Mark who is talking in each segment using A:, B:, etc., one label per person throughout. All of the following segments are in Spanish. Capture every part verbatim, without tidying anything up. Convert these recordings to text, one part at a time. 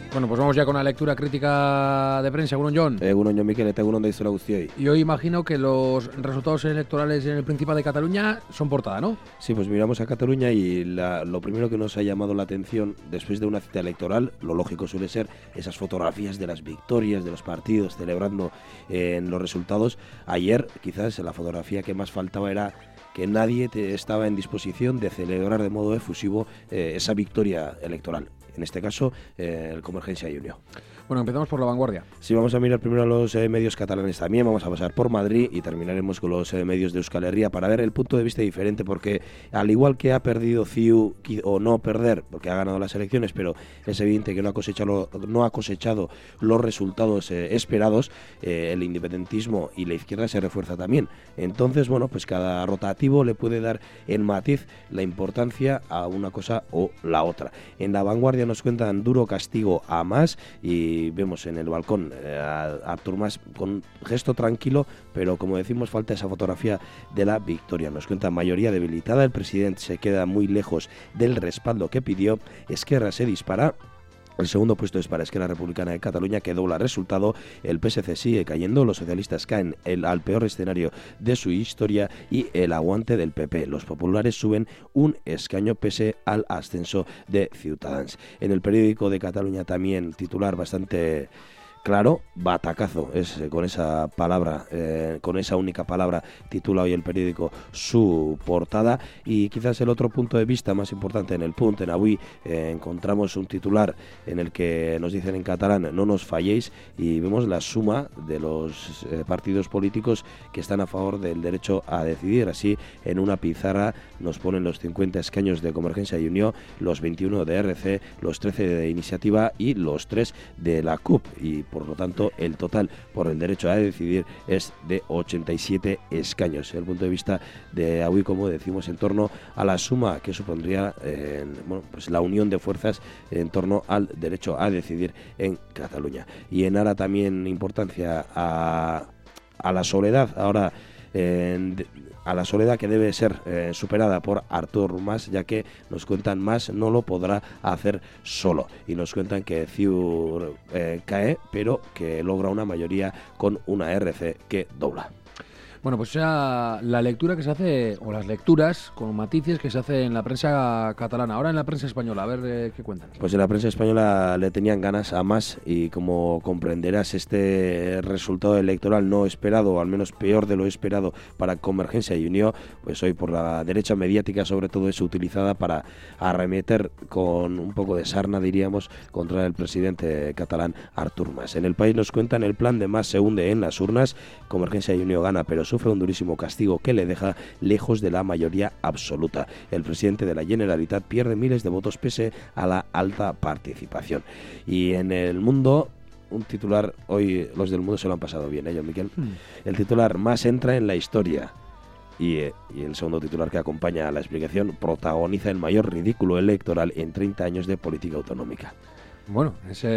A: Bueno, pues vamos ya con la lectura crítica de prensa. Egunon, Jon.
B: Egunon, Jon Miquel, eta egunon daizuela guztioi.
A: Y hoy imagino que los resultados electorales en el Principado de Cataluña son portada, ¿no?
B: Sí, pues miramos a Cataluña y la, lo primero que nos ha llamado la atención después de una cita electoral, lo lógico suele ser esas fotografías de las victorias de los partidos celebrando eh, en los resultados. Ayer quizás la fotografía que más faltaba era que nadie te estaba en disposición de celebrar de modo efusivo eh, esa victoria electoral. En este caso, eh, el Convergencia y Unió.
A: Bueno, empezamos por La Vanguardia.
B: Sí, vamos a mirar primero a los eh, medios catalanes también, vamos a pasar por Madrid y terminaremos con los eh, medios de Euskal Herria para ver el punto de vista diferente, porque al igual que ha perdido C I U, o no perder, porque ha ganado las elecciones, pero es evidente que no ha cosechado, no ha cosechado los resultados eh, esperados, eh, el independentismo y la izquierda se refuerza también. Entonces, bueno, pues cada rotativo le puede dar en matiz la importancia a una cosa o la otra. En La Vanguardia nos cuentan duro castigo a Mas y Y vemos en el balcón eh, a Artur Mas con gesto tranquilo, pero como decimos, falta esa fotografía de la victoria. Nos cuenta mayoría debilitada, el presidente se queda muy lejos del respaldo que pidió, Esquerra se dispara. El segundo puesto es para Esquerra Republicana de Cataluña, que dobla resultado. El P S C sigue cayendo, los socialistas caen el, al peor escenario de su historia y el aguante del P P. Los populares suben un escaño pese al ascenso de Ciutadans. En el periódico de Cataluña también titular bastante claro, batacazo, es con esa palabra, eh, con esa única palabra titula hoy el periódico su portada. Y quizás el otro punto de vista más importante en el Punt, en Avui, eh, encontramos un titular en el que nos dicen en catalán no nos falléis, y vemos la suma de los eh, partidos políticos que están a favor del derecho a decidir. Así, en una pizarra nos ponen los cincuenta escaños de Convergencia y Unió, los veintiuno de R C, los trece de Iniciativa y los tres de la C U P, y por lo tanto el total por el derecho a decidir es de ochenta y siete escaños. Desde el punto de vista de Avui, como decimos, en torno a la suma que supondría eh, bueno, pues la unión de fuerzas en torno al derecho a decidir en Cataluña. Y en Ara también importancia a, a la soledad, ahora eh, a la soledad que debe ser eh, superada por Artur Mas, ya que nos cuentan Mas no lo podrá hacer solo, y nos cuentan que C I U eh, cae, pero que logra una mayoría con una R C que dobla.
A: Bueno, pues esa la lectura que se hace, o las lecturas con matices que se hace en la prensa catalana. Ahora en la prensa española, a ver eh, qué cuentan.
B: Pues en la prensa española le tenían ganas a Mas, y como comprenderás, este resultado electoral no esperado, o al menos peor de lo esperado para Convergencia y Unió, pues hoy por la derecha mediática sobre todo es utilizada para arremeter con un poco de sarna, diríamos, contra el presidente catalán Artur Mas. En El País nos cuentan el plan de Mas se hunde en las urnas, Convergencia y Unió gana, pero sufre un durísimo castigo que le deja lejos de la mayoría absoluta. El presidente de la Generalitat pierde miles de votos pese a la alta participación. Y en El Mundo, un titular, hoy los del Mundo se lo han pasado bien, ¿eh, Jon Miquel? Mm. El titular, Mas entra en la historia. Y, eh, y el segundo titular que acompaña a la explicación, protagoniza el mayor ridículo electoral en treinta años de política autonómica.
A: Bueno,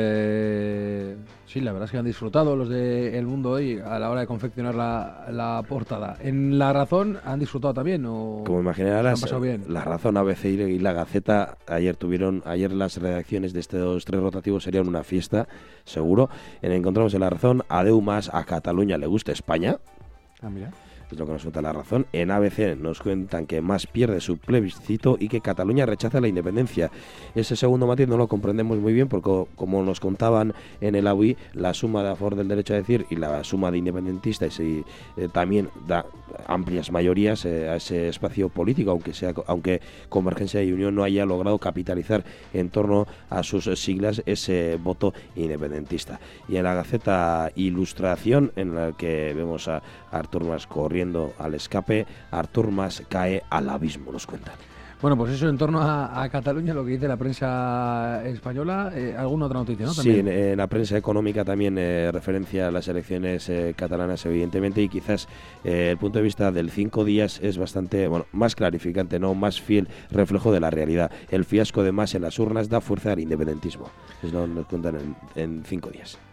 A: ese sí, la verdad es que han disfrutado los de El Mundo hoy a la hora de confeccionar la, la portada. ¿En La Razón han disfrutado también o
B: como imaginarás,
A: han pasado bien?
B: La Razón, A B C y La Gaceta ayer tuvieron, ayer las redacciones de estos tres rotativos serían una fiesta, seguro. En encontramos en La Razón, adeu Mas, a Cataluña le gusta España.
A: Ah, mira.
B: Es lo que nos cuenta La Razón. En A B C nos cuentan que Mas pierde su plebiscito y que Cataluña rechaza la independencia. Ese segundo matiz no lo comprendemos muy bien, porque como nos contaban en el Avui, la suma de a favor del derecho a decir y la suma de independentistas y, eh, también da amplias mayorías eh, a ese espacio político, aunque sea aunque Convergencia y Unión no haya logrado capitalizar en torno a sus siglas ese voto independentista. Y en la Gaceta Ilustración, en la que vemos a Artur Mas corriendo al escape, Artur Mas cae al abismo, nos cuentan.
A: Bueno, pues eso en torno a, a Cataluña, lo que dice la prensa española. Eh, ¿Alguna otra noticia, no?
B: ¿También? Sí, en, en la prensa económica también eh, referencia a las elecciones eh, catalanas, evidentemente, y quizás eh, el punto de vista del cinco días es bastante, bueno, más clarificante, no más fiel reflejo de la realidad. El fiasco de Mas en las urnas da fuerza al independentismo. Eso nos cuentan en, en cinco días.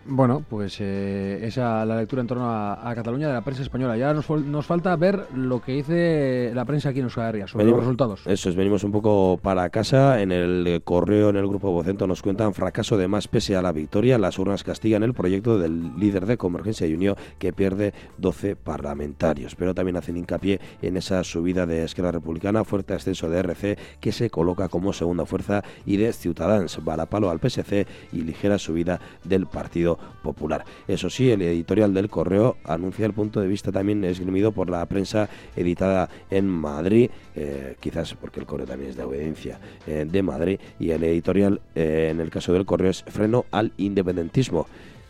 A: Bueno, pues eh, esa la lectura en torno a, a Cataluña de la prensa española. Ya nos, nos falta ver lo que dice la prensa aquí en Euskal Herria sobre venimos, los resultados.
B: Eso es, venimos un poco para casa. En el correo, en el grupo Vocento, nos cuentan fracaso de Mas pese a la victoria. Las urnas castigan el proyecto del líder de Convergencia y Unió, que pierde doce parlamentarios. Pero también hacen hincapié en esa subida de Esquerra Republicana, fuerte ascenso de R C, que se coloca como segunda fuerza, y de Ciutadans, balapalo al P S C y ligera subida del Partido Popular. Eso sí, el editorial del Correo anuncia el punto de vista también esgrimido por la prensa editada en Madrid, eh, quizás porque el Correo también es de obediencia eh, de Madrid, y el editorial eh, en el caso del Correo es freno al independentismo,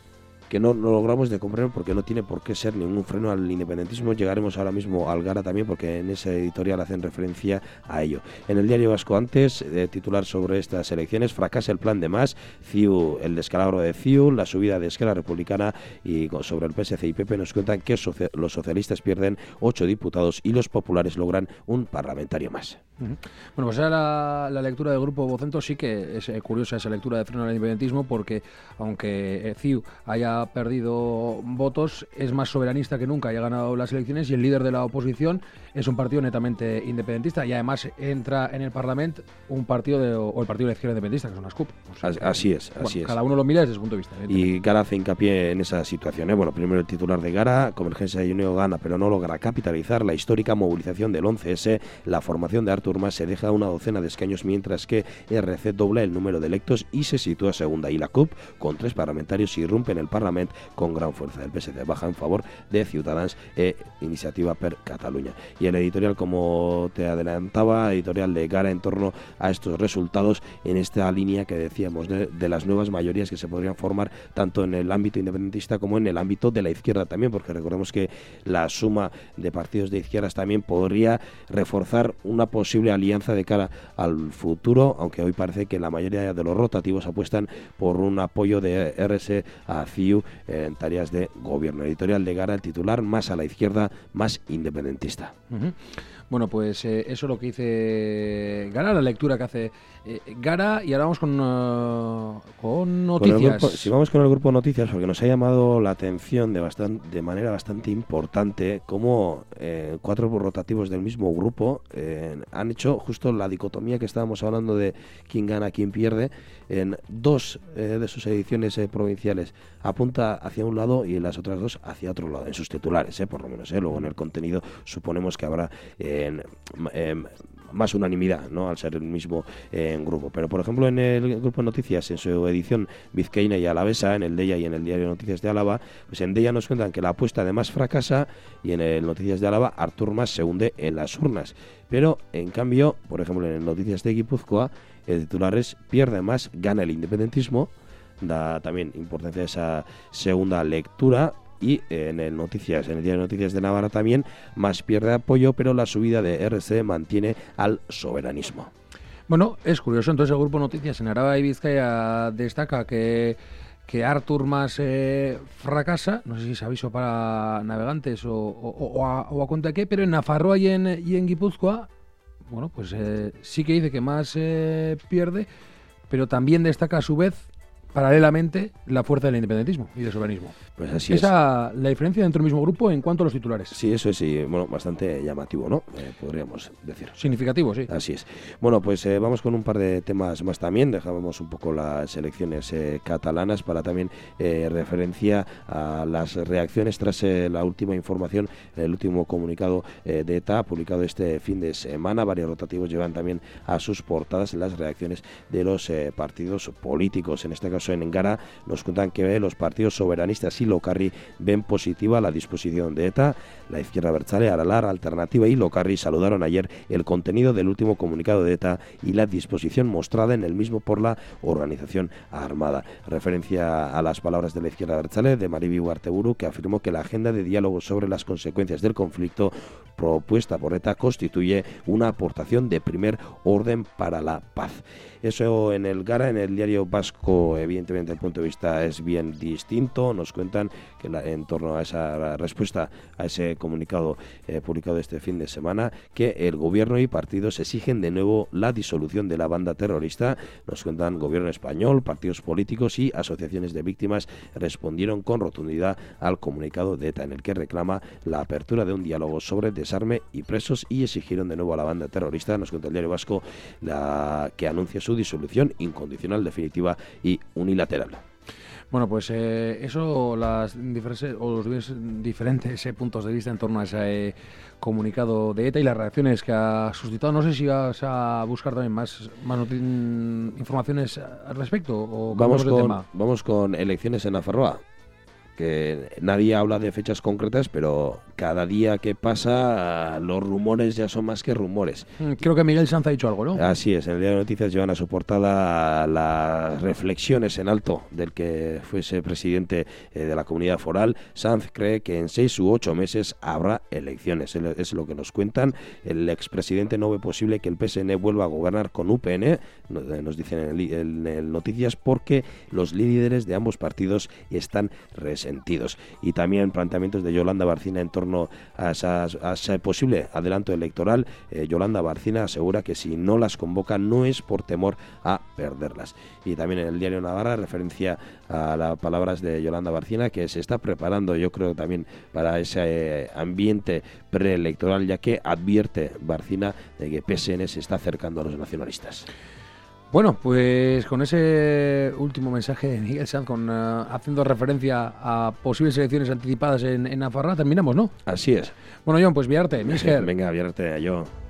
B: que no, no logramos de comprender porque no tiene por qué ser ningún freno al independentismo. Llegaremos ahora mismo al Gara también, porque en esa editorial hacen referencia a ello. En el Diario Vasco antes, de titular sobre estas elecciones, fracasa el plan de Mas, C I U, el descalabro de C I U, la subida de Esquerra Republicana, y sobre el P S C y P P nos cuentan que socia- los socialistas pierden ocho diputados y los populares logran un parlamentario más.
A: Uh-huh. Bueno, pues era la, la lectura del Grupo Vocento. Sí que es eh, curiosa esa lectura de freno al independentismo, porque aunque eh, C I U haya perdido votos, es más soberanista que nunca y ha ganado las elecciones, y el líder de la oposición es un partido netamente independentista, y además entra en el Parlamento un partido de, o el partido de la izquierda independentista, que es una S C U P. O sea,
B: así es, así
A: bueno,
B: es.
A: Cada uno lo mira desde su punto de vista.
B: Y Gara hace hincapié en esa situación, ¿eh? Bueno, primero el titular de Gara: Convergencia y Unió gana, pero no logra capitalizar la histórica movilización del once ese. La formación de Artur Mas se deja una docena de escaños, mientras que R C dobla el número de electos y se sitúa segunda. Y la C U P, con tres parlamentarios, irrumpe en el Parlamento con gran fuerza. El P S C baja en favor de Ciutadans e Iniciativa per Catalunya. Y el editorial, como te adelantaba, editorial de Gara en torno a estos resultados, en esta línea que decíamos de, de las nuevas mayorías que se podrían formar tanto en el ámbito independentista como en el ámbito de la izquierda también, porque recordemos que la suma de partidos de izquierdas también podría reforzar una posible alianza de cara al futuro, aunque hoy parece que la mayoría de los rotativos apuestan por un apoyo de R S a C I U en tareas de gobierno. Editorial de Gara, el titular: más a la izquierda, más independentista.
A: Uh-huh. Bueno, pues eh, eso es lo que dice Gara, la lectura que hace eh, Gara, y ahora vamos con, uh, con noticias.
B: Con el grupo, si vamos con el grupo Noticias, porque nos ha llamado la atención de, bastante, de manera bastante importante cómo eh, cuatro rotativos del mismo grupo eh, han hecho justo la dicotomía que estábamos hablando de quién gana, quién pierde. En dos eh, de sus ediciones eh, provinciales apunta hacia un lado y en las otras dos hacia otro lado, en sus titulares, eh, por lo menos. Eh. Luego en el contenido suponemos que habrá eh, eh, más unanimidad, ¿no?, al ser el mismo eh, grupo. Pero, por ejemplo, en el grupo de Noticias, en su edición vizcaína y alavesa, en el Deia y en el Diario Noticias de Álava, pues en Deia nos cuentan que la apuesta de Mas fracasa, y en el Noticias de Álava Artur Mas se hunde en las urnas. Pero, en cambio, por ejemplo, en el Noticias de Guipúzcoa, el titular es: pierde Mas, gana el independentismo. Da también importancia a esa segunda lectura. Y en el Noticias, en el Diario de Noticias de Navarra también, Mas pierde apoyo, pero la subida de R C mantiene al soberanismo.
A: Bueno, es curioso. Entonces el grupo Noticias en Araba y Vizcaya destaca que que Artur Mas eh, fracasa, no sé si es aviso para navegantes o, o, o, a, o a cuenta qué, pero en Nafarroa y en, y en Guipúzcoa, bueno, pues eh, sí que dice que Mas eh, pierde, pero también destaca a su vez, paralelamente, la fuerza del independentismo y del soberanismo.
B: Pues así
A: Esa
B: es.
A: La diferencia dentro del mismo grupo en cuanto a los titulares.
B: Sí, eso es, sí, bueno, bastante llamativo, ¿no? Eh, podríamos decir.
A: Significativo, sí.
B: Así es. Bueno, pues eh, vamos con un par de temas más también. Dejamos un poco las elecciones eh, catalanas para también eh, referencia a las reacciones tras eh, la última información, el último comunicado eh, de ETA publicado este fin de semana. Varios rotativos llevan también a sus portadas las reacciones de los eh, partidos políticos. En este caso, en Gara nos cuentan que eh, los partidos soberanistas y Locarri ven positiva la disposición de ETA. La izquierda abertzale, Aralar, Alternativa y Locarri saludaron ayer el contenido del último comunicado de ETA y la disposición mostrada en el mismo por la organización armada. Referencia a las palabras de la izquierda abertzale de Maribi Ugarteburu, que afirmó que la agenda de diálogo sobre las consecuencias del conflicto propuesta por ETA constituye una aportación de primer orden para la paz. Eso en el Gara. En el Diario Vasco evidentemente el punto de vista es bien distinto. Nos cuentan que la, en torno a esa respuesta a ese comunicado eh, publicado este fin de semana, que el gobierno y partidos exigen de nuevo la disolución de la banda terrorista. Nos cuentan gobierno español, partidos políticos y asociaciones de víctimas respondieron con rotundidad al comunicado de ETA, en el que reclama la apertura de un diálogo sobre desarme y presos, y exigieron de nuevo a la banda terrorista, nos cuenta el Diario Vasco, la que anuncia su disolución incondicional, definitiva y unilateral.
A: Bueno, pues eh, eso, las diferentes, o los diferentes eh, puntos de vista en torno a ese eh, comunicado de ETA y las reacciones que ha suscitado. No sé si vas a buscar también más, más informaciones al respecto. O
B: vamos, con,
A: tema.
B: vamos con elecciones en Nafarroa, que nadie habla de fechas concretas, pero cada día que pasa los rumores ya son más que rumores.
A: Creo que Miguel Sanz ha dicho algo, ¿no?
B: Así es, en el Diario de Noticias llevan a su portada las reflexiones en alto del que fuese presidente eh, de la comunidad foral. Sanz cree que en seis u ocho meses habrá elecciones, es lo que nos cuentan. El expresidente no ve posible que el P S N vuelva a gobernar con U P N, nos dicen en el, en el Noticias, porque los líderes de ambos partidos están resentidos. Sentidos. Y también planteamientos de Yolanda Barcina en torno a, esas, a ese posible adelanto electoral. Eh, Yolanda Barcina asegura que si no las convoca no es por temor a perderlas. Y también en el Diario Navarra, referencia a las palabras de Yolanda Barcina, que se está preparando, yo creo, también para ese eh, ambiente preelectoral, ya que advierte Barcina de que P S N se está acercando a los nacionalistas.
A: Bueno, pues con ese último mensaje de Miguel Sanz, con, uh, haciendo referencia a posibles elecciones anticipadas en, en Nafarroa, terminamos, ¿no?
B: Así es.
A: Bueno, John, pues Viarte, Misker.
B: Venga, Viarte, yo.